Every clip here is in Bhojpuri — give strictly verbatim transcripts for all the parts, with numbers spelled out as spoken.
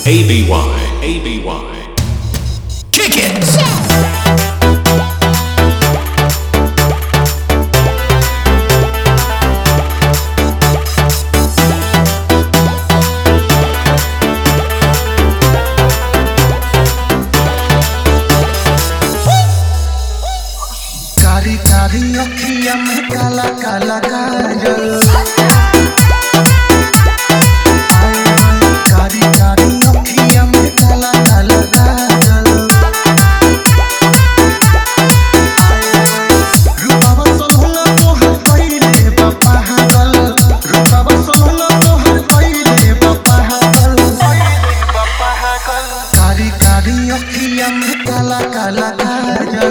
A B Y, A B Y. Kick it! कारी कारी अखियाँ में काला काला काजल, कारी कारी अखियाँ में काला काला काजल, रूपावा सोलहुना तोहर कइले बा पागल, रूपावा सोलहुना तोहर कइले बा पागल, कारी कारी अखियाँ में काला काला काजल।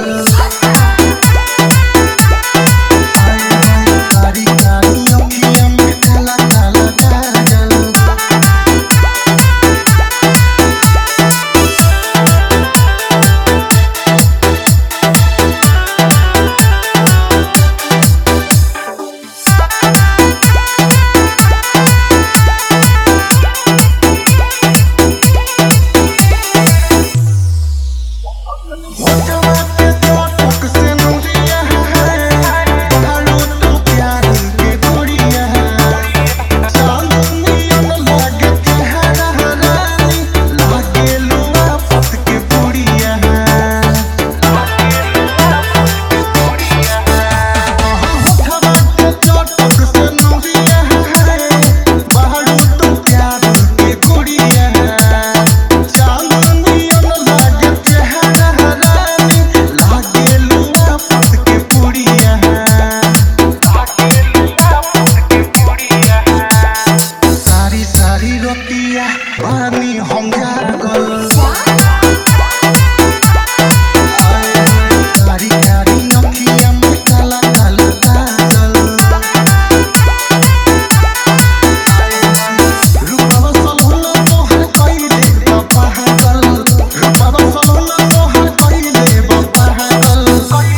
पानी हम जागल, कारी कारी अखियाँ में काला काला काजल, रूपावा सोलहुना तोहर कइले बा पागल, रूपावा सोलहुना तोहर कइले बा पागल,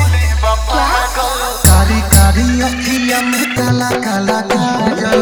कारी कारी अखियाँ में काला काला काजल।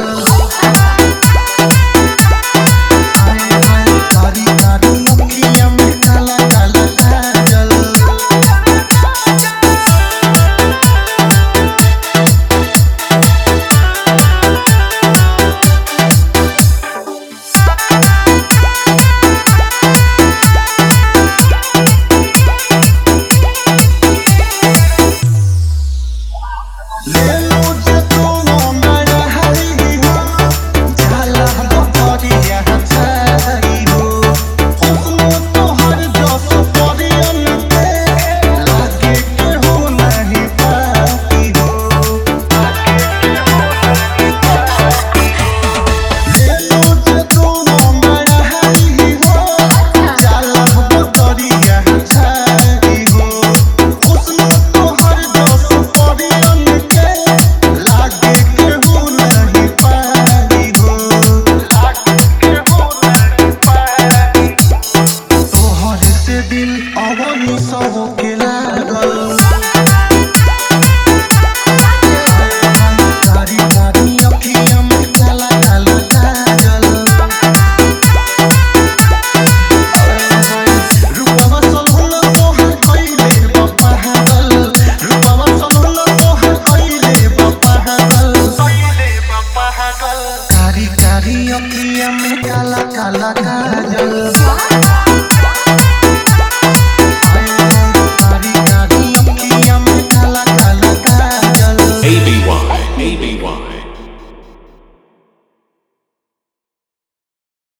कारी कारी अखियाँ में काला काला काजल।